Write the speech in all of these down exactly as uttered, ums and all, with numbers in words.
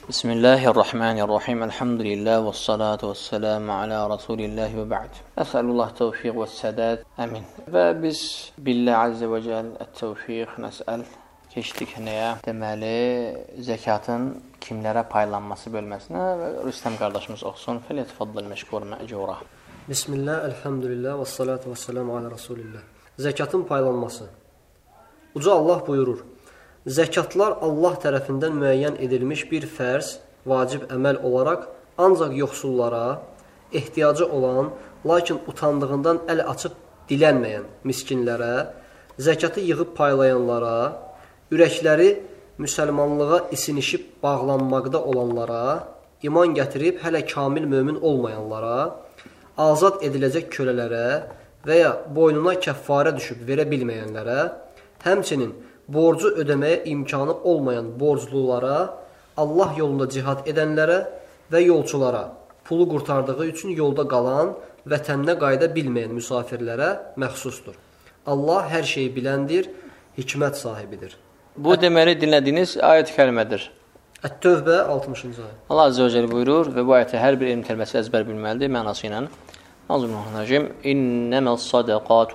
Bismillahirrahmanirrahim. Elhamdülillah və salatu və selamu ala Rasulillah və ba'd. Əsəlullah tevfiq və sədad. Əmin. Və biz billah azze və cəl ət-tevfiq nəsəl. Keçdik nəyə? Deməli, zəkatın kimlərə paylanması bölməsinə və Rüstəm qardaşımız oxusun. Fələtfəddəl məşkur məcura. Bismillah, elhamdülillah və salatu və selamu ala Rasulillah. Zəkatın paylanması. Uca Allah buyurur: Zəkatlar Allah tərəfindən müəyyən edilmiş bir fərz, vacib əməl olaraq ancaq yoxsullara, ehtiyacı olan, lakin utandığından əl açıb dilənməyən miskinlərə, zəkatı yığıb paylayanlara, ürəkləri müsəlmanlığa isinişib bağlanmaqda olanlara, iman gətirib hələ kamil mömin olmayanlara, azad ediləcək kölələrə və ya boynuna kəffarə düşüb verə bilməyənlərə, həmçinin borcu ödəməyə imkanı olmayan borclulara, Allah yolunda cihad edənlərə və yolçulara, pulu qurtardığı üçün yolda qalan, vətəninə qayıda bilməyən müsafirlərə məxsusdur. Allah hər şeyi biləndir, hikmət sahibidir. Bu Ət deməli dinlədiyiniz ayət kəlmədir. Ət-Tövbə altmışıncı ayət. Allah Azze və Cəllə buyurur və bu ayəti hər bir elm tələbəsi əzbər bilməlidir mənası ilə. Azimullah إنما الصدقات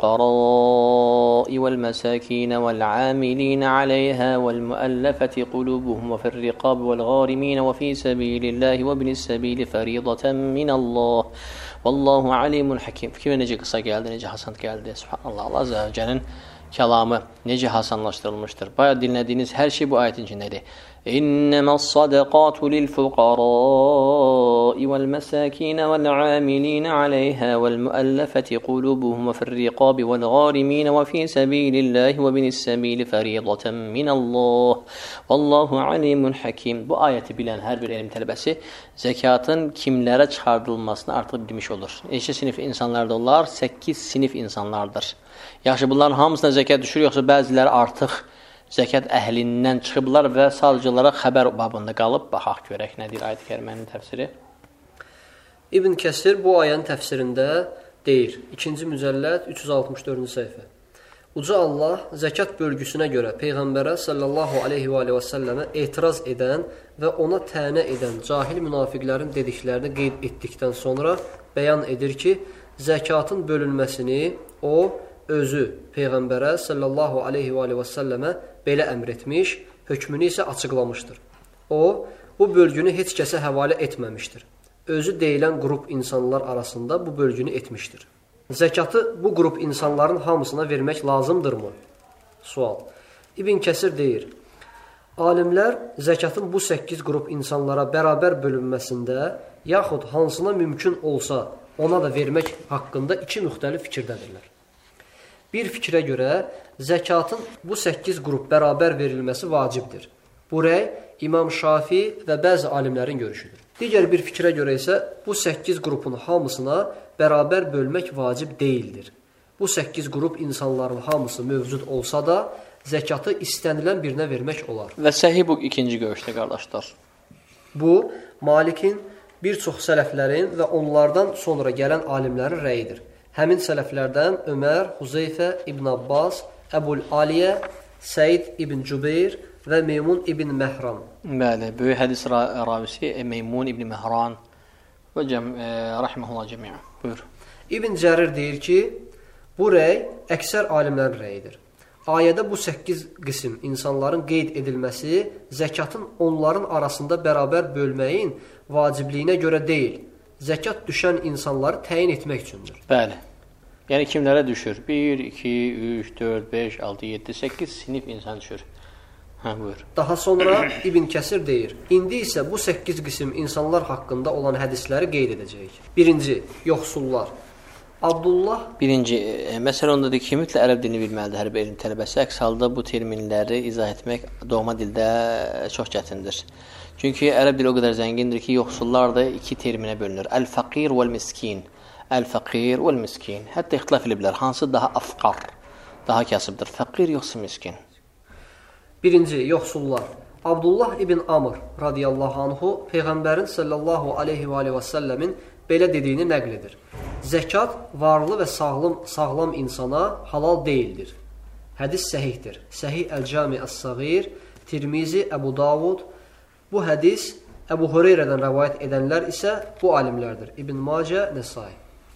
للفقراء والمساكين والعاملين عليها والمؤلفة قلوبهم وفي الرقاب والغارمين وفي سبيل الله وابن السبيل فريضة من الله والله عليم حكيم. Fikir necə qısa gəldi, necə hasan gəldi. Subhanallah. Allah Azze və Cəllənin kəlamı necə hasanlaşdırılmışdır. Bayağı dinlədiyiniz hər şey bu ayətin içindədir. إنما الصدقات للفقراء والمساكين والعاملين عليها والمؤلفة قلوبهم وفي الرقاب والغارمين وفي سبيل الله وابن السبيل فريضة من الله والله عليم حكيم. Bu ayəti bilən hər bir elm tələbəsi zəkatın kimlərə çıxardılmasını artıq bilmiş olur. Neçə sinif insanlardır onlar? səkkiz sinif insanlardır. Yaxşı, bunların hamısına zəkat düşür, yoxsa bəziləri artıq zəkat əhlindən çıxıblar və sadəcə olaraq xəbər babında qalıb? Baxaq görək nədir ayət-i kərimənin təfsiri. İbn Kəsir bu ayənin təfsirində deyir, ikinci mücəlləd üç yüz altmış dördüncü səhifə. Uca Allah zəkat bölgüsünə görə Peyğəmbərə sallallahu aleyhi və aleyhi və səlləmə etiraz edən və ona tənə edən cahil münafiqlərin dediklərini qeyd etdikdən sonra bəyan edir ki, zəkatın bölünməsini o özü Peyğəmbərə sallallahu aleyhi və aleyhi və səlləmə belə əmr etmiş, hökmünü isə açıqlamışdır. O, bu bölgünü heç kəsə həvalə etməmişdir. Özü deyilən qrup insanlar arasında bu bölgünü etmişdir. Zəkatı bu qrup insanların hamısına vermək lazımdırmı? Sual. İbn Kəsir deyir, alimlər zəkatın bu səkkiz qrup insanlara bərabər bölünməsində, yaxud hansına mümkün olsa ona da vermək haqqında iki müxtəlif fikirdədirlər. Bir fikrə görə zəkatın bu səkkiz qrup bərabər verilməsi vacibdir. Bu rəy İmam Şafi və bəzi alimlərin görüşüdür. Digər bir fikrə görə isə bu səkkiz qrupun hamısına bərabər bölmək vacib deyildir. Bu səkkiz qrup insanların hamısı mövcud olsa da zəkatı istənilən birinə vermək olar. Və səhih bu ikinci görüşdə qardaşlar. Bu Malikin, bir çox sələflərin və onlardan sonra gələn alimlərin rəyidir. Həmin sələflərdən Ömər, Huzeyfə, İbn Abbas, Əbul Aliyə, Səid İbn Cübeyr və Meymun İbn Məhran. Bəli, böyük hədis ravisi Meymun İbn Məhran və cəm, e, rəhməhullah cəmiə. Buyur. İbn Cərir deyir ki, bu rəy əksər alimlərin rəyidir. Ayədə bu səkkiz qism insanların qeyd edilməsi zəkatın onların arasında bərabər bölməyin vacibliyinə görə deyil, zəkat düşən insanları təyin etmək üçündür. Bəli. Yəni kimlərə düşür? bir, iki, üç, dörd, beş, altı, yeddi, səkkiz sinif insan düşür. Hə, buyur. Daha sonra İbn Kəsir deyir, indi isə bu səkkiz qism insanlar haqqında olan hədisləri qeyd edəcəyik. Birinci, yoxsullar. Abdullah Birinci, e, məsələ ondadır ki, mütləq ərəb dilini bilməlidir hər bir elm tələbəsi. Əks halda bu terminləri izah etmək doğma dildə çox çətindir. Çünki ərəb dili o qədər zəngindir ki, yoxsullar da iki terminə bölünür. Əl-fəqir vəl-miskin. Əl-fəqir vəl-miskin. Hətta ixtilaf ediblər. Hansı daha afqar, daha kasıbdır? Fəqir yoxsa miskin? Birinci, yoxsullar. Abdullah ibn Amr radiyallahu anhu Peyğəmbərin sallallahu aleyhi və aleyhi və səlləmin belə dediyini nəql edir. Zəkat varlı və sağlam, sağlam insana halal deyildir. Hədis səhihdir. Səhih Əl-Cami Əs-Səğir, Tirmizi, Əbu Davud, Bu hədis Əbu Hüreyrədən rəvayət edənlər isə bu alimlərdir. İbn Macə, Nəsai.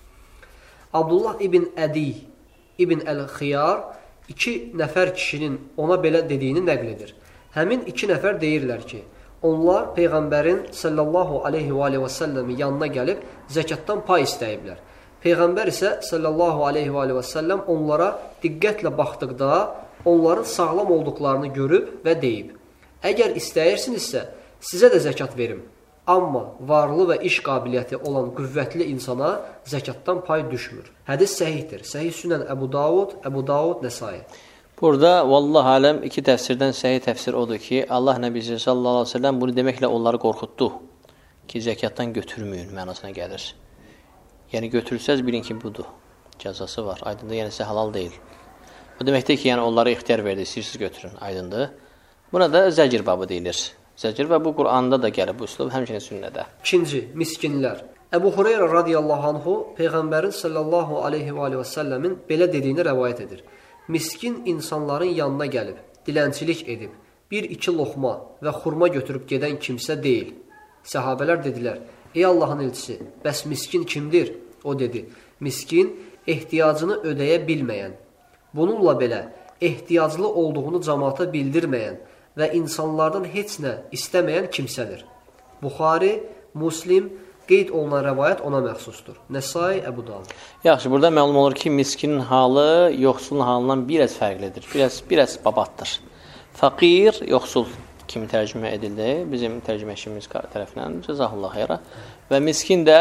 Abdullah ibn Ədi, İbn Əl-Xiyar iki nəfər kişinin ona belə dediyini nəql edir. Həmin iki nəfər deyirlər ki, onlar Peyğəmbərin sallallahu aleyhi və aleyhi və səlləmin yanına gəlib zəkatdan pay istəyiblər. Peyğəmbər isə sallallahu aleyhi və aleyhi və səlləm onlara diqqətlə baxdıqda onların sağlam olduqlarını görüb və deyib: əgər istəyirsinizsə, sizə də zəkat verim. Amma varlı və iş qabiliyyəti olan qüvvətli insana zəkatdan pay düşmür. Hədis səhihdir. Səhih Sünən Əbu Davud, Əbu Davud, Nəsai. Burada vallah aləm iki təfsirdən səhih təfsir odur ki, Allah Nəbisi sallallahu aleyhi və səlləm bunu deməklə onları qorxutdu ki, zəkatdan götürməyin mənasına gəlir. Yəni götürsəz bilin ki, budur. Cəzası var. Aydındır, yəni sizə halal deyil. Bu deməkdir ki, yəni onlara ixtiyar verdi, siz götürün. Aydındır. Buna da zəcir babı deyilir. Zəcir və bu Quranda da gəlib bu üslub, həmçinin sünnədə. İkinci, miskinlər. Əbu Hüreyrə radiyallahu anhu Peyğəmbərin sallallahu aleyhi və aleyhi və səlləmin belə dediyini rəvayət edir. Miskin insanların yanına gəlib, dilənçilik edib, bir-iki loxma və xurma götürüb gedən kimsə deyil. Səhabələr dedilər: ey Allahın elçisi, bəs miskin kimdir? O dedi: miskin ehtiyacını ödəyə bilməyən, bununla belə ehtiyaclı olduğunu cəmaata bildirməyən və insanlardan heç nə istəməyən kimsədir. Buxari, Muslim qeyd olunan rəvayət ona məxsusdur. Nəsai, Əbu Davud. Yaxşı, burada məlum olur ki, miskinin halı yoxsulun halından biraz fərqlidir. Biraz, biraz babatdır. Faqir, yoxsul kimi tərcümə edildi. Bizim tərcüməşimiz tərəfindən. Cəzahullah xeyra. Və miskin də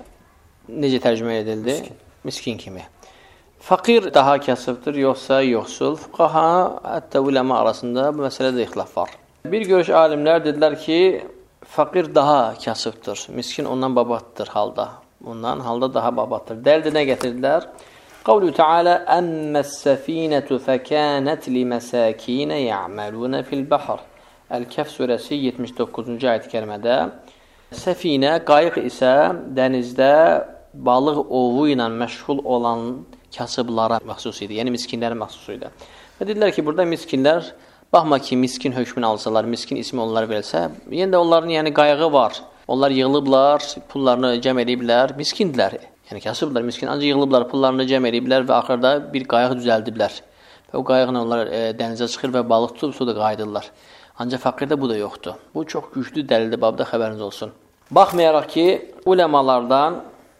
necə tərcümə edildi? Miskin, miskin kimi. Faqir daha kasıbdır, yoxsa yoxsul. Fuqaha, hətta uləma arasında bu məsələdə ixtilaf var. Bir görüş alimlər dedilər ki, faqir daha kasıbdır, miskin ondan babatdır halda. Ondan halda daha babatdır. Dəldə nə gətirdilər? Qavlu Teala: "Əmməs-səfinətu fəkânət li-məsəkinə ya'maluna fil-bahr." Əl-Kəhf surəsi yetmiş doqquzuncu ayət-i kərimədə səfinə, qayıq isə dənizdə balıq ovu ilə məşğul olan kasıblara məxsus idi. Yəni miskinlərə məxsus idi. Və dedilər ki, burada miskinlər, baxma ki, miskin hökmünü alsalar, miskin ismi onlara verilsə, yenə də onların yəni qayığı var. Onlar yığılıblar, pullarını cəm ediblər, miskindirlər. Yəni kasıblar, miskin, ancaq yığılıblar, pullarını cəm ediblər və axırda bir qayıq düzəldiblər. Və o qayıqla onlar e, dənizə çıxır və balıq tutub suda qayıdırlar. Ancaq fəqirdə bu da yoxdur. Bu çox güclü dəlildir, babda xəbəriniz olsun. Baxmayaraq ki, uləmalardan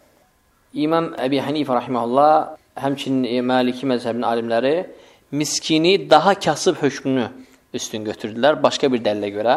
İmam Əbi Hənifə rahimehullah, həmçinin Maliki məzhəbinin alimləri miskini daha kasıb hökmünü üstün götürdülər başqa bir dəlilə görə.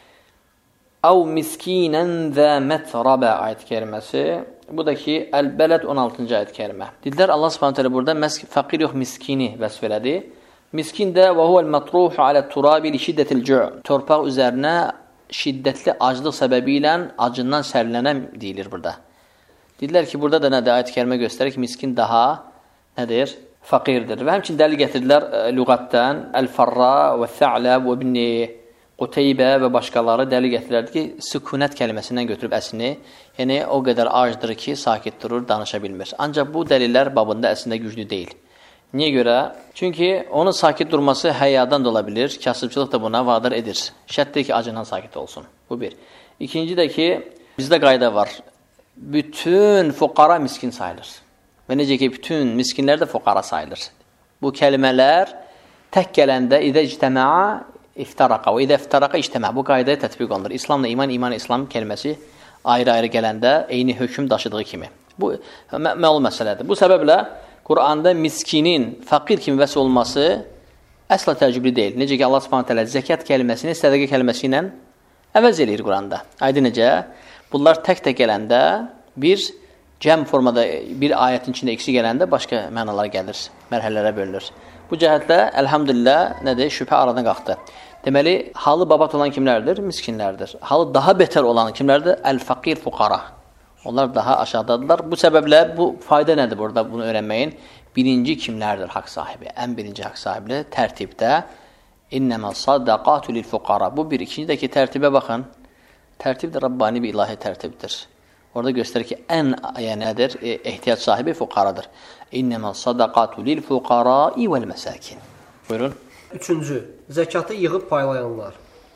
Əv miskinən və mətrəbə ayət-i kəriməsi. Bu da ki, Əl-Bələd on altıncı ayət-i kərimə. Dedilər, Allah subhanət hələ burada fəqir yox, miskini vəsf elədi. Miskin də və huvəl mətruhu alə turabi li şiddətil cü'. Torpaq üzərinə şiddətli aclıq səbəbi ilə acından sərilənə deyilir burada. Dedilər ki, burada da nədir? Ayət-i kərimə göstərir ki, miskin daha nədir? Faqirdir. Və həmçin dəlil gətirdilər lüğətdən Əl-Farra və Tha'ləb və İbn Quteybə və başqaları dəlil gətirirdi ki, sükunət kəlməsindən götürüb əslini, yəni o qədər acdır ki, sakit durur, danışa bilmir. Ancaq bu dəlillər babında əslində güclü deyil. Niyə görə? Çünki onun sakit durması həyadan da ola bilir, kasıbçılıq da buna vadar edir. Şərtdir ki, acından sakit olsun. Bu bir. İkinci də ki, bizdə qayda var. Bütün fuqara miskin sayılır. Və necə ki, bütün miskinlər də fuqara sayılır. Bu kəlmələr tək gələndə idə ictəmə'a iftaraqa və idə iftaraqa ictəmə. Bu qaydaya tətbiq olunur. İslamla iman, iman İslam kəlməsi ayrı-ayrı gələndə eyni hökm daşıdığı kimi. Bu məlum məsələdir. Bu səbəblə Quranda miskinin fəqir kimi vəsf olması əsla təəccüblü deyil. Necə ki, Allah Subhanahu taala zəkat kəlməsini sədaqə kəlməsi ilə əvəz eləyir Quranda. Aydın necə? Bunlar tək-tək gələndə bir cəm formada bir ayətin içində ikisi gələndə başqa mənalar gəlir, mərhələlərə bölünür. Bu cəhətlə, əlhamdülillah, nədir? Şübhə aradan qalxdı. Deməli, halı babat olan kimlərdir? Miskinlərdir. Halı daha betər olan kimlərdir? Əl-faqir fuqara. Onlar daha aşağıdadırlar. Bu səbəblə bu fayda nədir burada bunu öyrənməyin? Birinci kimlərdir haqq sahibi? Ən birinci haqq sahibi tərtibdə innəmə sadaqatu lil fuqara. Bu bir. İkinci də ki, tərtibə baxın. Tərtib də Rabbani bir ilahi tərtibdir. Orada göstərir ki, ən yəni nədir? E, ehtiyac sahibi fuqaradır. İnnəmə sadaqatu lil fuqarai vəl məsakin. Buyurun. Üçüncü, zəkatı yığıb paylayanlar.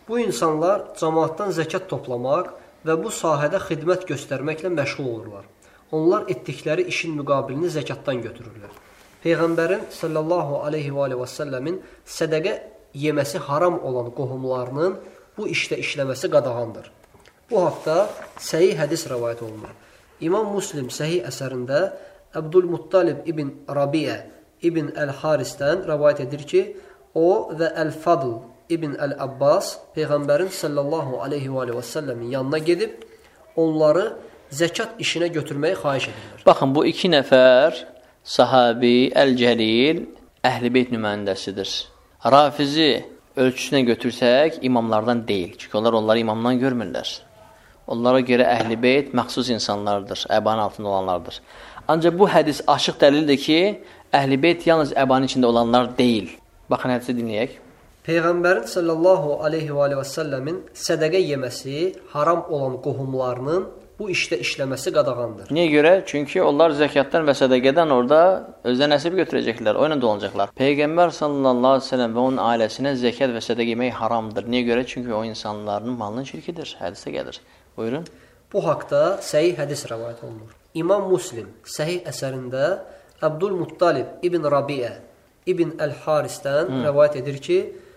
Bu insanlar cəmaatdan zəkat toplamaq və bu sahədə xidmət göstərməklə məşğul olurlar. Onlar etdikləri işin müqabilini zəkatdan götürürlər. Peyğəmbərin sallallahu aleyhi və aleyhi və səlləmin sədəqə yeməsi haram olan qohumlarının bu işdə işləməsi qadağandır. Bu haqda səhih hədis rəvayət olunur. İmam Müslim səhih əsərində Əbdülmuttalib ibn Rabiə ibn Əl-Harisdən rəvayət edir ki, o və Əl-Fadl ibn Əl-Abbas Peyğəmbərin sallallahu aleyhi və aleyhi və səlləmin yanına gedib onları zəkat işinə götürməyi xahiş edirlər. Baxın, bu iki nəfər sahabi, Əl-Cəlil, Əhl-i-Beyt nümayəndəsidir. Rafizi ölçüsünə götürsək, imamlardan deyil. Çünki onlar onları imamdan görmürlər. Onlara görə Əhl-i-Beyt məxsus insanlardır, əbanın altında olanlardır. Ancaq bu hədis açıq dəlildir ki, Əhl-i-Beyt yalnız əbanın içində olanlar deyil. Baxın, hədisi dinləyək. Peyğəmbərin sallallahu aleyhi və aleyhi və səlləmin sədəqə yeməsi haram olan qohumlarının bu işdə işləməsi qadağandır. Niyə görə? Çünki onlar zəkatdan və sədəqədən orada özdən nəsib götürəcəklər, o ilə dolanacaqlar. Peyğəmbər sallallahu aleyhi və səlləm və onun ailəsinə zəkat və sədəqə yemək haramdır. Niyə görə? Çünki o insanların malının şirkidir, hədisdə gəlir. Buyurun. Bu haqda səhih hədis rəvayət olunur. İmam Müslim səhih əsərində Əbdülmuttalib ibn Rabiə ibn Əl-Harisdən hmm. rəvayət edir ki,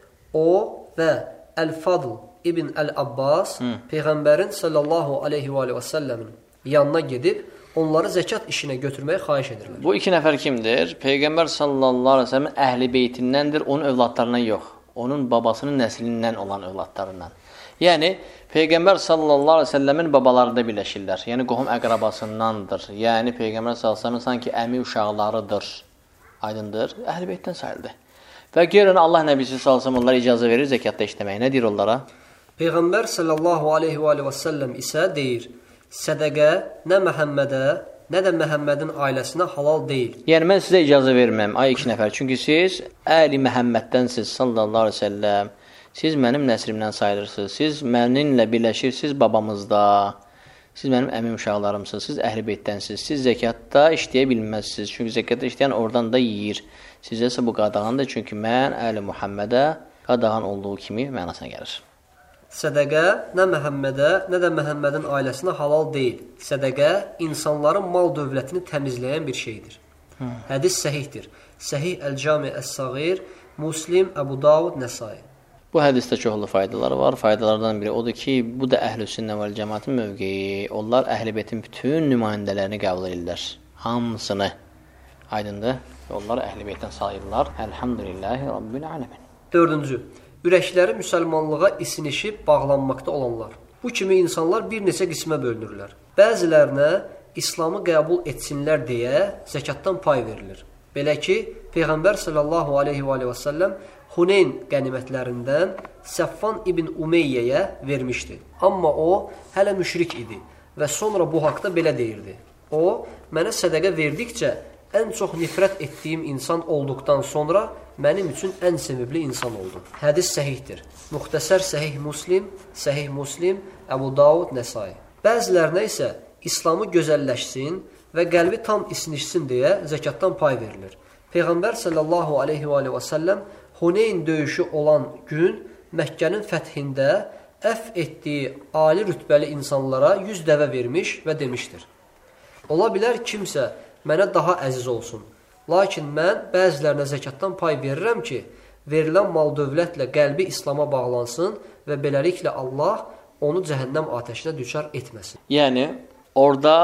o və Əl-Fadl ibn Əl-Abbas hmm. Peyğəmbərin sallallahu aleyhi və aleyhi və səlləmin yanına gedib onları zəkat işinə götürməyi xahiş edirlər. Bu iki nəfər kimdir? Peyğəmbər sallallahu aleyhi və səlləmin əhli beytindəndir, onun övladlarından yox. Onun babasının nəslindən olan övladlarından. Yəni, Peyğəmbər sallallahu aleyhi və səlləmin babalarında birləşirlər. Yəni, qohum əqrabasındandır. Yəni, Peyğəmbər sallallahu aleyhi və səlləmin sanki əmi uşaqlarıdır. Aydındır. Əhl-i beytdən sayıldı. Və görün, Allah nəbisi sallallahu aleyhi və səlləm onlara icazə verir zəkatda işləməyə. Nə deyir onlara? Peyğəmbər sallallahu aleyhi və aleyhi və səlləm isə deyir, sədəqə nə Məhəmmədə, nə də Məhəmmədin ailəsinə halal deyil. Yəni, mən sizə icazə verməm, ay iki nəfər. Çünki siz Əli Məhəmməddənsiniz sallallahu aleyhi və səlləm. Siz mənim nəslimdən sayılırsınız. Siz mənimlə birləşirsiniz babamızda. Siz mənim əmim uşaqlarımsınız. Siz əhl-i beytdənsiniz. Siz zəkatda işləyə bilməzsiniz. Çünki zəkatda işləyən oradan da yeyir. Sizə isə bu qadağandır. Çünki mən Əli Muhammədə qadağan olduğu kimi mənasına gəlir. Sədəqə nə Məhəmmədə, nə də Məhəmmədin ailəsinə halal deyil. Sədəqə insanların mal dövlətini təmizləyən bir şeydir. Hmm. Hədis səhihdir. Səhih Əl-Cami Əs-Sağir, Muslim, Əbu Davud, Nəsai. Bu hədisdə çoxlu faydaları var. Faydalardan biri odur ki, bu da Əhl-i-Sünnə vəl cəmaatın mövqeyi. Onlar Əhl-i Beytin bütün nümayəndələrini qəbul edirlər. Hamısını. Aydındır. Onlar Əhl-i Beytdən sayırlar. Elhamdülillahi Rabbil aləmin. Dördüncü. Ürəkləri müsəlmanlığa isinişib bağlanmaqda olanlar. Bu kimi insanlar bir neçə qismə bölünürlər. Bəzilərinə İslamı qəbul etsinlər deyə zəkatdan pay verilir. Belə ki, Peyğəmbər sallallahu aleyhi və aleyhi və səlləm Huneyn qənimətlərindən Səffan ibn Umeyyəyə vermişdi. Amma o hələ müşrik idi və sonra bu haqda belə deyirdi. O, mənə sədəqə verdikcə ən çox nifrət etdiyim insan olduqdan sonra mənim üçün ən sevimli insan oldu. Hədis səhihdir. Muxtəsər Səhih Muslim, Səhih Muslim, Əbu Davud, Nəsai. Bəzilərinə isə İslamı gözəlləşsin və qəlbi tam isinişsin deyə zəkatdan pay verilir. Peyğəmbər sallallahu aleyhi və aleyhi və səlləm Huneyn döyüşü olan gün Məkkənin fəthində əf etdiyi ali rütbəli insanlara yüz dəvə vermiş və demişdir. Ola bilər kimsə mənə daha əziz olsun. Lakin mən bəzilərinə zəkatdan pay verirəm ki, verilən mal dövlətlə qəlbi İslama bağlansın və beləliklə Allah onu cəhənnəm atəşinə düçar etməsin. Yəni, orada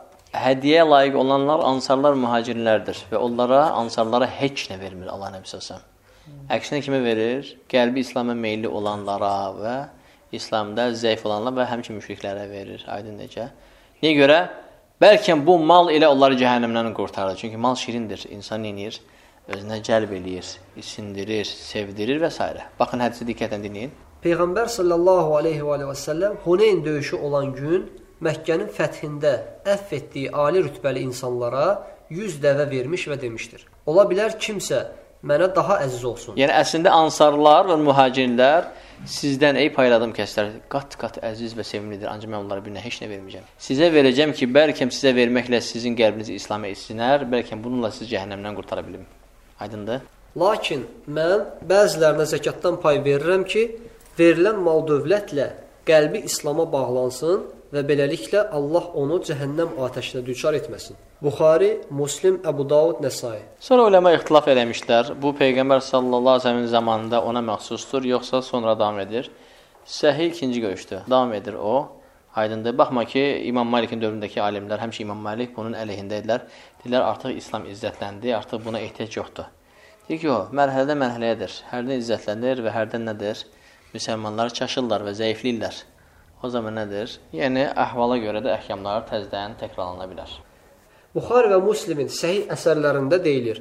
hədiyə layiq olanlar ansarlar, mühacirlərdir və onlara, ansarlara heç nə vermir Allah Nəbi sallallahu əleyhi və səlləm. Əksinə kimi verir? Qəlbi İslam'a meyilli olanlara və İslamda zəif olanlara və həmçinin müşriklərə verir. Aydın necə? Niyə görə? Bəlkə bu mal ilə onları cəhənnəmdən qurtarır. Çünki mal şirindir. İnsan neyir? Özünə cəlb eləyir, isindirir, sevdirir və s. Baxın, hədisi diqqətlə dinləyin. Peyğəmbər sallallahu aleyhi və aleyhi və səlləm Huneyn döyüşü olan gün Məkkənin fəthində əff etdiyi ali rütbəli insanlara yüz dəvə vermiş və demişdir. Ola bilər kimsə mənə daha əziz olsun. Yəni, əslində ansarlar və mühacirlər sizdən, ey payladım kəslər, qat-qat əziz və sevimlidir. Ancaq mən onlara birinə heç nə verməyəcəm. Sizə verəcəm ki, bəlkə sizə verməklə sizin qəlbiniz İslam'a etsinər, bəlkə bununla siz cəhənnəmdən qurtara bilim. Aydındır? Lakin mən bəzilərinə zəkatdan pay verirəm ki, verilən mal dövlətlə qəlbi İslama bağlansın və beləliklə Allah onu cəhənnəm atəşinə düçar etməsin. Buxari, Muslim, Əbu Davud, Nəsai. Sonra uləma ixtilaf eləmişlər. Bu Peyğəmbər sallallahu əleyhi və səlləm zamanında ona məxsusdur, yoxsa sonra davam edir? Səhih ikinci görüşdür. Davam edir o. Aydındır. Baxma ki, İmam Malikin dövründəki alimlər, həmişə İmam Malik bunun əleyhində idilər. Deyirlər, artıq İslam izzətləndi, artıq buna ehtiyac yoxdur. Deyir ki, o, mərhələdə mərhələyədir. Hərdən izzətlənir və hərdən nədir? Müsəlmanlar çaşırlar və zəifləyirlər. O zaman nədir? Yəni, əhvala görə də əhkamlar təzdən təkrarlana bilər. Buxari və Muslimin səhih əsərlərində deyilir.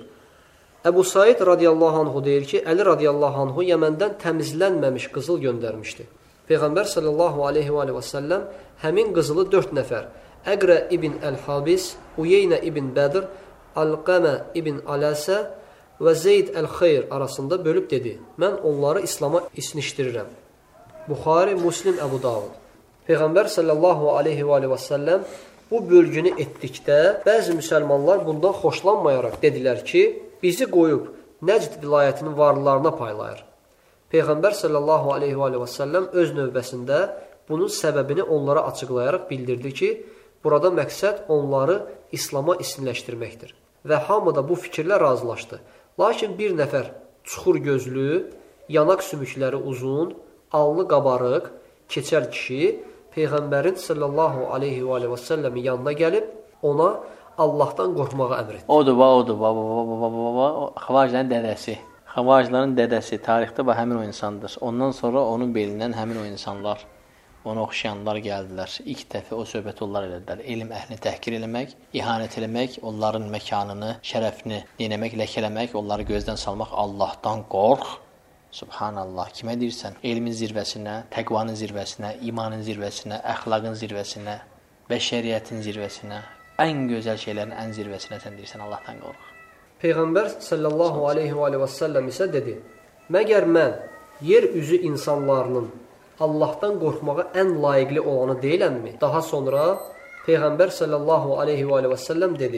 Əbu Said radiyallahu anhu deyir ki, Əli radiyallahu anhu Yəməndən təmizlənməmiş qızıl göndərmişdi. Peyğəmbər sallallahu aleyhi və səlləm həmin qızılı dörd nəfər, Əqrə ibn Əl-Habis, Uyeynə ibn Bədr, Alqəmə ibn Aləsə və Zeyd Əl-Xeyr arasında bölüb dedi, mən onları İslama isnişdirirəm. Buxari, Muslim, Əbu Davud. Peyğəmbər sallallahu aleyhi və səlləm bu bölgünü etdikdə bəzi müsəlmanlar bundan xoşlanmayaraq dedilər ki, bizi qoyub Nəcd vilayətinin varlılarına paylayır. Peyğəmbər sallallahu aleyhi və səlləm öz növbəsində bunun səbəbini onlara açıqlayaraq bildirdi ki, burada məqsəd onları İslama isinləşdirməkdir. Və hamı da bu fikirlə razılaşdı. Lakin bir nəfər çuxur gözlü, yanaq sümükləri uzun, alnı qabarıq, keçər kişi Peyğəmbərin sallallahu aleyhi və səlləmin yanına gəlib ona Allahdan qorxmağa əmr etdi. Odur, va, odur, va, va, va, va, va, va, Xavacların dədəsi. Xavacların dədəsi tarixdə və həmin o insandır. Ondan sonra onun belindən həmin o insanlar, ona oxşayanlar gəldilər. İlk dəfə o söhbəti onlar elədilər. Elm əhlini təhqir eləmək, ihanət eləmək, onların məkanını, şərəfini dinləmək, ləkələmək, onları gözdən salmaq, Allahdan qorx. Subhanallah, kimə deyirsən? Elmin zirvəsinə, təqvanın zirvəsinə, imanın zirvəsinə, əxlaqın zirvəsinə, bəşəriyyətin zirvəsinə, ən gözəl şeylərin ən zirvəsinə sən deyirsən, Allahdan qorx. Peyğəmbər sallallahu aleyhi və səlləm isə dedi, məgər mən yer üzü insanlarının Allahdan qorxmağa ən layiqli olanı deyiləmmi? Daha sonra Peyğəmbər sallallahu aleyhi və səlləm dedi,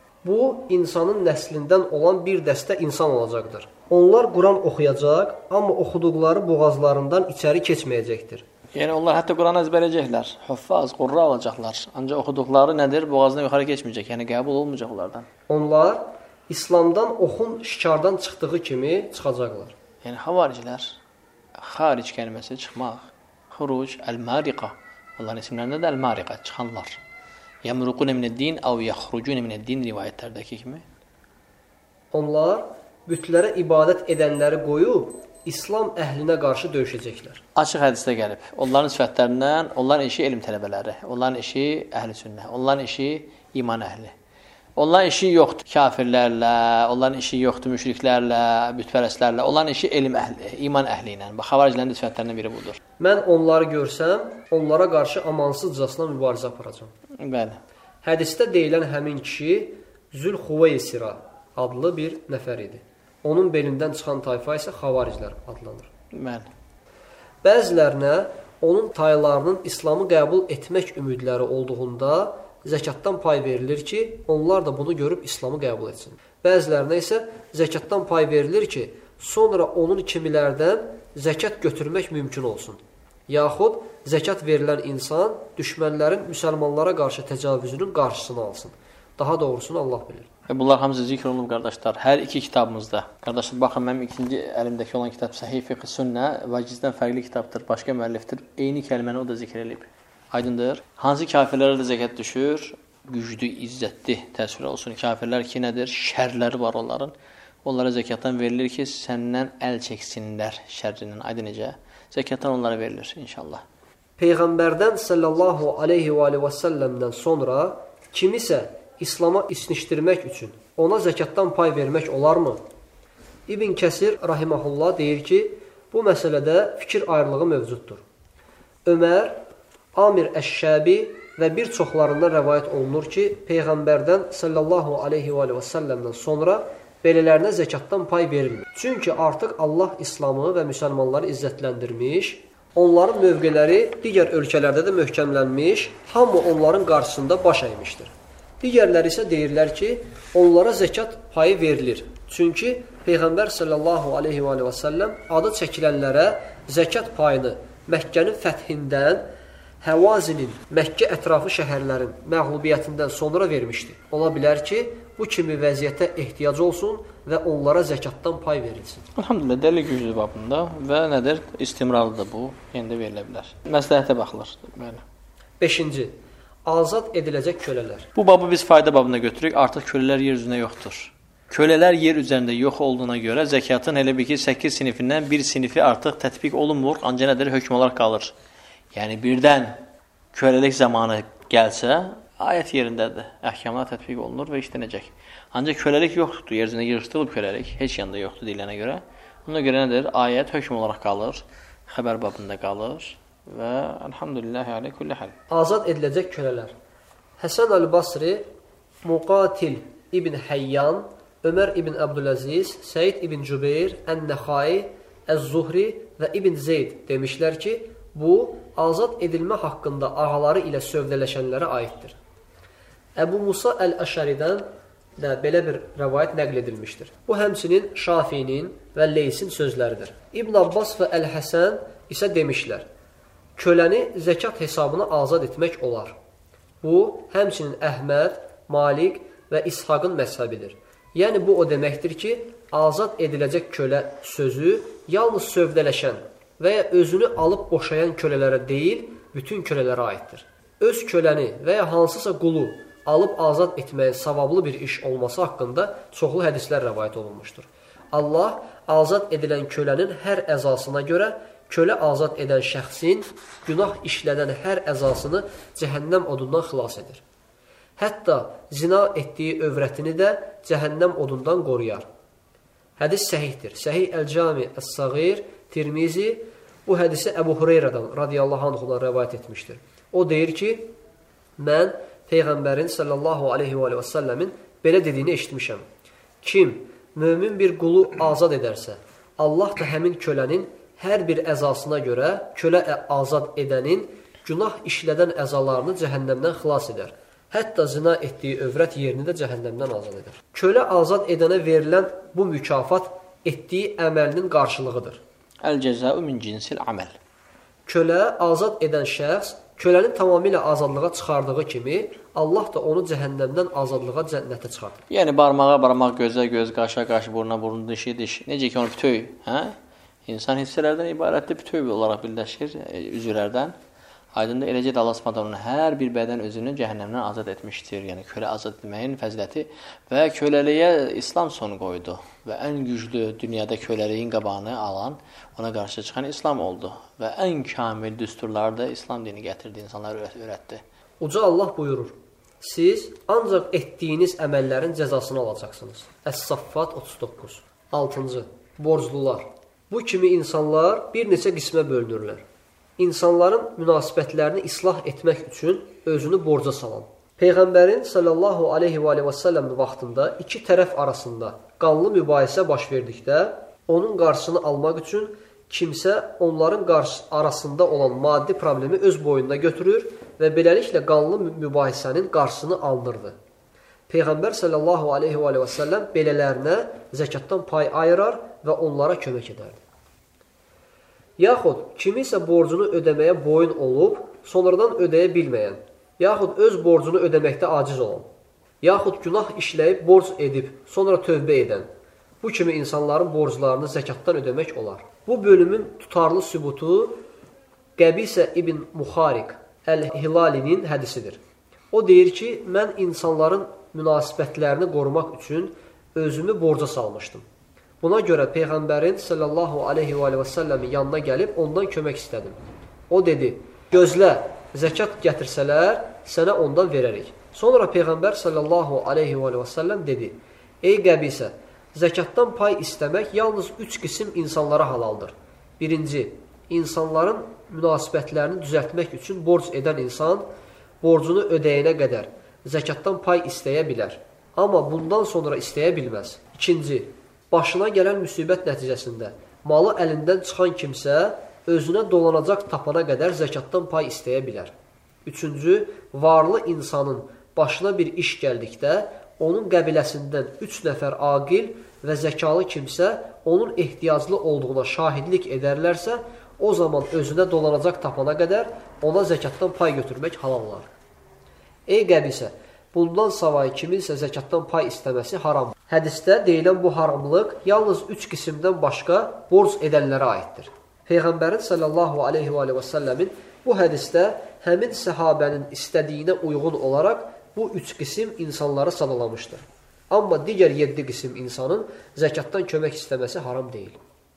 bu insanın nəslindən olan bir dəstə insan olacaqdır. Onlar Quran oxuyacaq, amma oxuduqları boğazlarından içəri keçməyəcəkdir. Yəni onlar hətta Quranı əzbərləyəcəklər, hüffaz, qurra alacaqlar. Ancaq oxuduqları nədir? Boğazdan yuxarı keçməyəcək, yəni qəbul olmayacaq onlardan. Onlar İslamdan oxun şikardan çıxdığı kimi çıxacaqlar. Yəni havaricilər, xaric kəlməsi çıxmaq, xuruc, əl-mariqa. Onların isimlərində də əl-mariqa, çıxanlar. Yəmruqunə minəd-din, əv yəxrucunə minəd-din rivayətlərdəki kimi. Onlar bütlərə ibadət edənləri qoyub, İslam əhlinə qarşı döyüşəcəklər. Açıq hədisdə gəlib. Onların sifətlərindən, onların işi elm tələbələri, onların işi əhl-i sünnə, onların işi iman əhli. Onların işi yoxdur kafirlərlə, onların işi yoxdur müşriklərlə, bütpərəstlərlə, onların işi elm əhli, iman əhli ilə. Bax, xavaricilərin sifətlərindən biri budur. Mən onları görsəm, onlara qarşı amansızcasına mübarizə aparacam. Bəli. Hədisdə deyilən həmin kişi Zülxuveysira adlı bir nəfər idi. Onun belindən çıxan tayfa isə xavariclər adlanır. Bəli. Bəzilərinə onun taylarının İslamı qəbul etmək ümidləri olduğunda zəkatdan pay verilir ki, onlar da bunu görüb İslamı qəbul etsin. Bəzilərinə isə zəkatdan pay verilir ki, sonra onun kimilərdən zəkat götürmək mümkün olsun. Yaxud zəkat verilən insan düşmənlərin müsəlmanlara qarşı təcavüzünün qarşısını alsın. Daha doğrusunu Allah bilir. Və bunlar hamısı zikr olunub, qardaşlar. Hər iki kitabımızda. Qardaşlar, baxın, mənim ikinci əlimdəki olan kitab Səhih Fiqh Sünnə vəcizdən fərqli kitabdır, başqa müəllifdir. Eyni kəlməni o da zikr edib. Aydındır. Hansı kafirlərə də zəkat düşür? Güclü, izzətli təsvir olsun. Kafirlər ki, nədir? Şərləri var onların. Onlara zəkatdan verilir ki, səndən əl çəksinlər şərrindən. Aydın necə? Zəkatdan onlara verilir, inşallah. Peyğəmbərdən sallallahu aleyhi və səlləmdən sonra kimisə İslama isnişdirmək üçün ona zəkatdan pay vermək olarmı? İbn Kəsir rahiməhullah deyir ki, bu məsələdə fikir ayrılığı mövcuddur. Ömər, Amir Əş-Şəbi və bir çoxlarından rəvayət olunur ki, Peyğəmbərdən sallallahu aleyhi və səlləmdən sonra belələrinə zəkatdan pay verilmir. Çünki artıq Allah İslamı və müsəlmanları izzətləndirmiş, onların mövqeləri digər ölkələrdə də möhkəmlənmiş, hamı onların qarşısında baş əymişdir. Digərləri isə deyirlər ki, onlara zəkat payı verilir. Çünki Peyğəmbər sallallahu aleyhi və səlləm adı çəkilənlərə zəkat payını Məkkənin fəthindən Həvazinin, Məkkə ətrafı şəhərlərin məğlubiyyətindən sonra vermişdi. Ola bilər ki, bu kimi vəziyyətə ehtiyac olsun və onlara zəkatdan pay verilsin. Elhamdülillah, dəlil güclü babında və nədir? İstimrarlıdır bu, yenə də verilə bilər. Məsləhətə baxılır. Bəli. Beşinci. Azad ediləcək kölələr. Bu babı biz fayda babına götürürük. Artıq kölələr yer üzündə yoxdur. Kölələr yer üzərində yox olduğuna görə zəkatın elə bir ki, səkkiz sinifindən bir sinifi artıq tətbiq olunmur, ancaq nədir? Hökm olaraq qalır. Yəni, birdən köləlik zamanı gəlsə, ayət yerindədir. Əhkamlar tətbiq olunur və işlənəcək. Ancaq köləlik yoxdur. Yer üzərində yığışdırılıb köləlik. Heç yanda yoxdur deyilənə görə. Buna görə nədir? Ayət hökm olaraq qalır. Xəbər babında qalır. Və elhamdülillahi alə kulli hal. Azad ediləcək kölələr. Həsən Əl-Basri, Muqatil İbn Həyyan, Ömər İbn Abdüləziz, Səid İbn Cübeyr, Ən-Nəxai, Əz-Zuhri və İbn Zeyd demişlər ki, bu, azad edilmə haqqında ağaları ilə sövdələşənlərə aiddir. Əbu Musa Əl-Əşəridən də belə bir rəvayət nəql edilmişdir. Bu, həmçinin Şafinin və Leysin sözləridir. İbn Abbas və Əl-Həsən isə demişlər, köləni zəkat hesabına azad etmək olar. Bu, həmçinin Əhməd, Malik və İshaqın məzhəbidir. Yəni, bu o deməkdir ki, azad ediləcək kölə sözü yalnız sövdələşən və ya özünü alıb boşayan kölələrə deyil, bütün kölələrə aiddir. Öz köləni və ya hansısa qulu alıb azad etməyin savablı bir iş olması haqqında çoxlu hədislər rəvayət olunmuşdur. Allah azad edilən kölənin hər əzasına görə kölə azad edən şəxsin günah işlədən hər əzasını cəhənnəm odundan xilas edir. Hətta zina etdiyi övrətini də cəhənnəm odundan qoruyar. Hədis səhihdir. Səhih Əl-Cami Əs-Səğir, Tirmizi bu hədisi Əbu Hüreyrədən radiyallahu anhudan rəvayət etmişdir. O deyir ki, mən Peyğəmbərin sallallahu aleyhi və səlləmin belə dediyini eşitmişəm. Kim mömin bir qulu azad edərsə, Allah da həmin kölənin hər bir əzasına görə kölə azad edənin günah işlədən əzalarını cəhənnəmdən xilas edər. Hətta zina etdiyi övrət yerini də cəhənnəmdən azad edər. Kölə azad edənə verilən bu mükafat etdiyi əməlinin qarşılığıdır. Əl-cəzəu min cinsil əməl. Kölə azad edən şəxs kölənin tamamilə azadlığa çıxardığı kimi Allah da onu cəhənnəmdən azadlığa cənnətə çıxardır. Yəni barmağa barmaq, gözə göz, qaşa qaş, buruna burun, dişi diş. Necə ki onu bütöv, hə? İnsan hissələrdən ibarətdir, bütöv olaraq birləşir üzvlərdən. Aydındır, eləcə də Allah Subhanahu taala hər bir bədən özünü cəhənnəmdən azad etmişdir. Yəni kölə azad etməyin fəziləti və köləliyə İslam son qoydu və ən güclü dünyada köləliyin qabağını alan, ona qarşı çıxan İslam oldu və ən kamil düsturları da İslam dini gətirdi, insanlara öyrətdi. Uca Allah buyurur: siz ancaq etdiyiniz əməllərin cəzasını alacaqsınız. Əs-Saffat otuz doqquz. altıncı. Borclular. Bu kimi insanlar bir neçə qismə bölünürlər. İnsanların münasibətlərini islah etmək üçün özünü borca salan. Peyğəmbərin sallallahu aleyhi və səlləm vaxtında iki tərəf arasında qanlı mübahisə baş verdikdə, onun qarşısını almaq üçün kimsə onların arasında olan maddi problemi öz boyunda götürür və beləliklə qanlı mübahisənin qarşısını alınırdı. Peyğəmbər sallallahu aleyhi və səlləm belələrinə zəkatdan pay ayırar və onlara kömək edərdi. Yaxud kimisə borcunu ödəməyə boyun olub, sonradan ödəyə bilməyən, yaxud öz borcunu ödəməkdə aciz olan, yaxud günah işləyib borc edib, sonra tövbə edən, bu kimi insanların borclarını zəkatdan ödəmək olar. Bu bölümün tutarlı sübutu Qəbisə İbn Muxariq Əl-Hilalinin hədisidir. O deyir ki, mən insanların münasibətlərini qorumaq üçün özümü borca salmışdım. Buna görə Peyğəmbərin sallallahu aleyhi və səlləmin yanına gəlib ondan kömək istədim. O dedi, gözlə, zəkat gətirsələr, sənə ondan verərik. Sonra Peyğəmbər sallallahu aleyhi və səlləm dedi, ey Qəbisə, zəkatdan pay istəmək yalnız üç qisim insanlara halaldır. Birinci, insanların münasibətlərini düzəltmək üçün borc edən insan borcunu ödəyənə qədər zəkatdan pay istəyə bilər. Amma bundan sonra istəyə bilməz. İkinci, başına gələn müsibət nəticəsində malı əlindən çıxan kimsə özünə dolanacaq tapana qədər zəkatdan pay istəyə bilər. Üçüncü, varlı insanın başına bir iş gəldikdə onun qəbiləsindən üç nəfər aqil və zəkalı kimsə onun ehtiyaclı olduğuna şahidlik edərlərsə, o zaman özünə dolanacaq tapana qədər ona zəkatdan pay götürmək halallar. Ey qəbisə, bundan savayı kiminsə zəkatdan pay istəməsi haramdır. Hədisdə deyilən bu haramlıq yalnız üç qismdən başqa borc edənlərə aiddir. Peyğəmbərin sallallahu aleyhi və səlləmin bu hədisdə həmin səhabənin istədiyinə uyğun olaraq bu üç qisim insanları sadalamışdır. Amma digər yeddi qisim insanın zəkatdan kömək istəməsi haram deyil.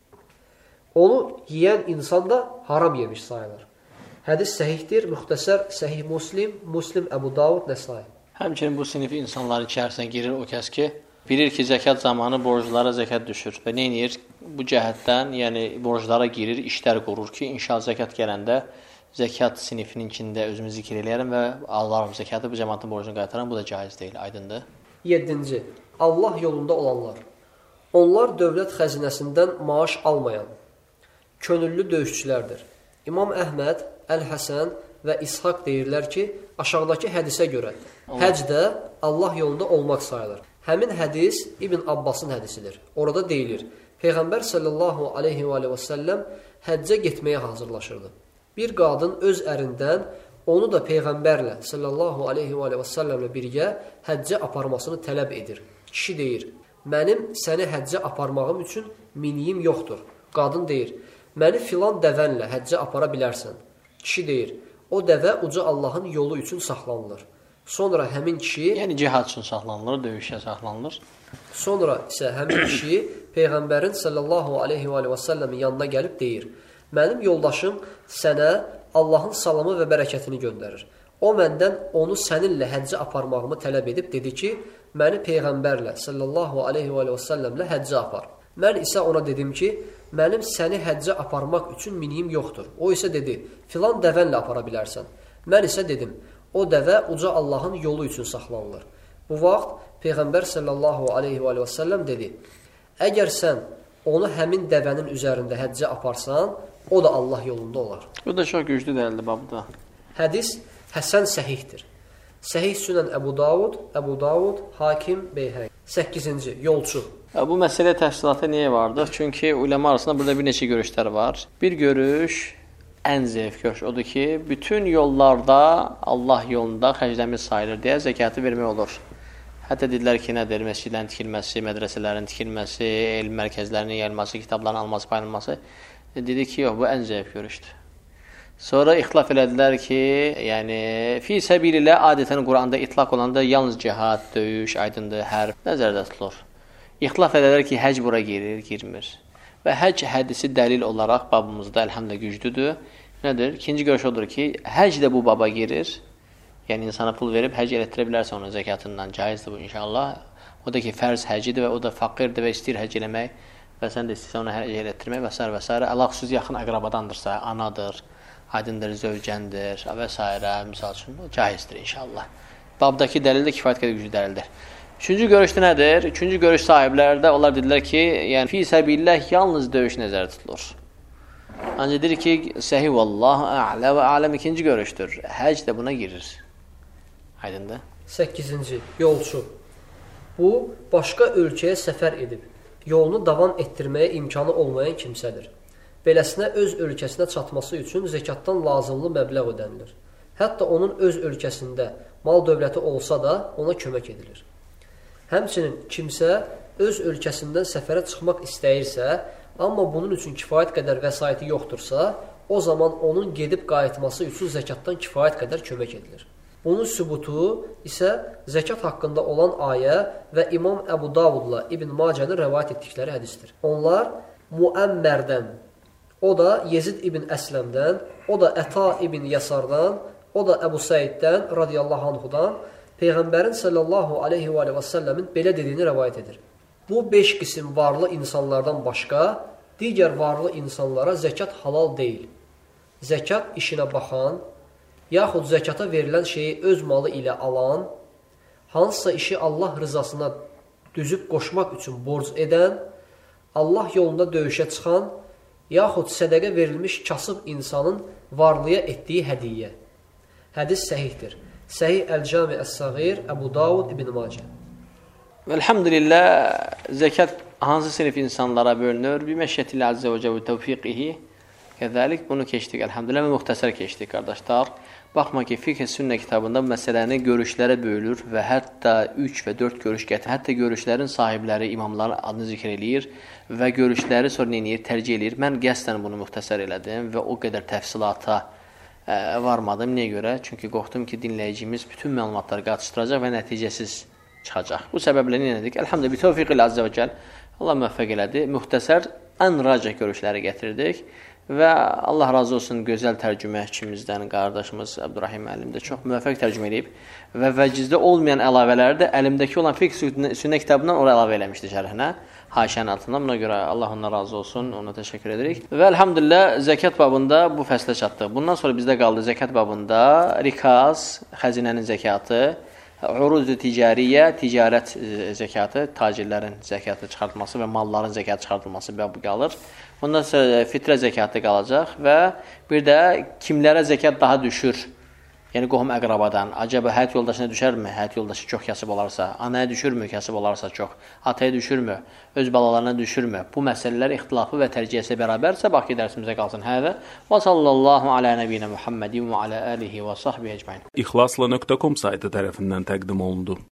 Onu yiyən insan da haram yemiş sayılır. Hədis səhihdir, müxtəsər Səhih Muslim, Muslim Əbu Davud, Nəsai. Həmçinin bu sinifi insanların içərisinə girir o kəs ki, bilir ki, zəkat zamanı borclara zəkat düşür və nə edir? Bu cəhətdən, yəni borclara girir, işlər qurur ki, inşallah zəkat gələndə zəkat sinifinin içində özümü zikr eləyərəm və alaram zəkatı, bu cəmaatın borcunu qaytaram. Bu da caiz deyil, aydındır. Yeddinci. Allah yolunda olanlar. Onlar dövlət xəzinəsindən maaş almayan, könüllü döyüşçülərdir. İmam Əhməd, Əl-Həsən və İshaq deyirlər ki, aşağıdakı hədisə görə həc də Allah yolunda olmaq sayılır. Həmin hədis İbn Abbasın hədisidir. Orada deyilir, Peyğəmbər sallallahu aleyhi və səlləm həccə getməyə hazırlaşırdı. Bir qadın öz ərindən onu da Peyğəmbərlə sallallahu aleyhi və səlləmlə birgə həccə aparmasını tələb edir. Kişi deyir, mənim səni həccə aparmağım üçün miniyim yoxdur. Qadın deyir, məni filan dəvənlə həccə apara bilərsən. Kişi deyir, o dəvə uca Allahın yolu üçün saxlanılır. Sonra həmin kişi... Yəni cihad üçün saxlanılır, döyüşə saxlanılır. Sonra isə həmin kişi Peyğəmbərin sallallahu aleyhi və səlləmin yanına gəlib deyir, mənim yoldaşım sənə Allahın salamı və bərəkətini göndərir. O məndən onu səninlə həccə aparmağımı tələb edib dedi ki, məni Peyğəmbərlə sallallahu aleyhi və səlləmlə həccə apar. Mən isə ona dedim ki, mənim səni həccə aparmaq üçün miniyim yoxdur. O isə dedi, filan dəvənlə apara bilərsən. Mən isə dedim, o dəvə uca Allahın yolu üçün saxlanılır. Bu vaxt Peyğəmbər sallallahu aleyhi və səlləm dedi, əgər sən onu həmin dəvənin üzərində həccə aparsan, o da Allah yolunda olar. Bu da çox güclü dəlildir babda. Hədis Həsən səhihdir. Səhih Sünən Əbu Davud, Əbu Davud, Hakim, Beyhəq. Səkkizinci. Yolçu. Bu məsələ təfsilatı niyə vardır? Çünki uləma arasında burada bir neçə görüşlər var. Bir görüş, ən zəif görüş odur ki, bütün yollarda Allah yolunda xərcləmiş sayılır deyə zəkatı vermək olur. Hətta dedilər ki, nədir? Məscidlərin tikilməsi, mədrəsələrin tikilməsi, elm mərkəzlərinin yayılması, kitabların alınması, paylanması. Dedi ki, yox, bu ən zəif görüşdür. Sonra ixtilaf elədilər ki, yəni fi səbililə adətən Quranda itlaq olanda yalnız cihad, döyüş, aydındır, hərb nəzərdə tutulur. İxtilaf elədilər ki, həc bura girir, girmir. Və həc hədisi dəlil olaraq babımızda əlhəmdə güclüdür. Nədir? İkinci görüş odur ki, həc də bu baba girir. Yəni insana pul verib həc elətdirə bilərsə onun zəkatından, caizdir bu inşallah. O da ki, fərz həcidir və o da faqirdir və istəyir həc eləmək və sən də istəyirsən onu həc elətdirmək və s. və s. Əlaqsız yaxın əqrabadandırsa, anadır, aydındır, zövcəndir və s. misal üçün o caizdir inşallah. Babdakı dəlil də kifayət qədər güclü dəlildir. Üçüncü görüşdə nədir? Üçüncü görüş sahiblərdə onlar dedilər ki, yəni fi səbilləh yalnız döyüş nəzərdə tutulur. Ancaq deyir ki, səhi vallahu a'lə və aləm ikinci görüşdür. Həc də buna girir. Aydındır. Səkkizinci. Yolçu. Bu, başqa ölkəyə səfər edib, yolunu davam etdirməyə imkanı olmayan kimsədir. Beləsinə öz ölkəsinə çatması üçün zəkatdan lazımlı məbləğ ödənilir. Hətta onun öz ölkəsində mal dövləti olsa da ona kömək edilir. Həmçinin kimsə öz ölkəsindən səfərə çıxmaq istəyirsə, amma bunun üçün kifayət qədər vəsaiti yoxdursa, o zaman onun gedib qayıtması üçün zəkatdan kifayət qədər kömək edilir. Bunun sübutu isə zəkat haqqında olan ayə və İmam Əbu Davudla İbn Macənin rəvayət etdikləri hədisdir. Onlar Muəmmərdən, o da Yezid ibn Əsləmdən, o da Əta ibn Yasardan, o da Əbu Səiddən radiyallahu anhudan Peyğəmbərin sallallahu aleyhi və səlləmin belə dediyini rəvayət edir. Bu beş qisim varlı insanlardan başqa, digər varlı insanlara zəkat halal deyil. Zəkat işinə baxan, yaxud zəkata verilən şeyi öz malı ilə alan, hansısa işi Allah rızasına düzüb qoşmaq üçün borc edən, Allah yolunda döyüşə çıxan, yaxud sədəqə verilmiş kasıb insanın varlıya etdiyi hədiyyə. Hədis səhihdir. Səhih Əl-Cami Əs-Səğir, Əbu Davud İbn Macə. Elhamdülillah, zəkat hansı sinif insanlara bölünür? Bir məşətil əzzə və cəvə təvfiqihi. Kəzəlik bunu keçdik, əlhamdülillah, müxtəsər keçdik, qardaşlar. Baxma ki, Fiqh Sünnə kitabında məsələni görüşlərə bölür və hətta üç və dörd görüş gətirir. Hətta görüşlərin sahibləri, imamların adını zikr eləyir və görüşləri sonra neyir, tərcih eləyir. Mən qəsdən bunu müxtəsər elədim və o qədər təfsilata ə, varmadım. Niyə görə? Çünki qorxdum ki, dinləyicimiz bütün məlumatları qatışdıracaq və nəticəsiz çıxacaq. Bu səbəblə nə dedik? Əlhamdülillah, bitövfiq ilə Azza və Cəl Allah müvəffəq elədi. Müxtəsər, ən racih görüşləri gətirdik. Və Allah razı olsun gözəl tərcüməkçimizdən qardaşımız Əbdurrahim müəllim də çox müvəffəq tərcümə edib və vəcizdə olmayan əlavələri də əlimdəki olan Fiqh Sünnə kitabından ora əlavə eləmişdi şərhinə, haşənin altında. Buna görə Allah ondan razı olsun, ona təşəkkür edirik. Və əlhamdülillah zəkat babında bu fəslə çatdıq. Bundan sonra bizdə qaldı zəkat babında rikaz, xəzinənin zəkatı, uruz-u ticariyə, ticarət zəkatı, tacirlərin zəkatı çıxartılması və malların zəkatı çıxartılması bəbi qalır. Ondan sonra fitrə zəkatı qalacaq və bir də kimlərə zəkat daha düşür? Yəni qohum əqrabadan. Acaba həyat yoldaşına düşərmi? Həyat yoldaşı çox kasıb olarsa, anaya düşürmü? Kasıb olarsa çox. Ataya düşürmü? Öz balalarına düşürmü? Bu məsələlər ixtilafı və tərcihəsi bərabərsə, bax ki, dərsimizə qalsın. Hədə və sallallahu alə nəbiyinə Muhammedin və alə alihi və sahbihi ecmain. İxlasla nöqtə com saytı tərəfindən təqdim olundu.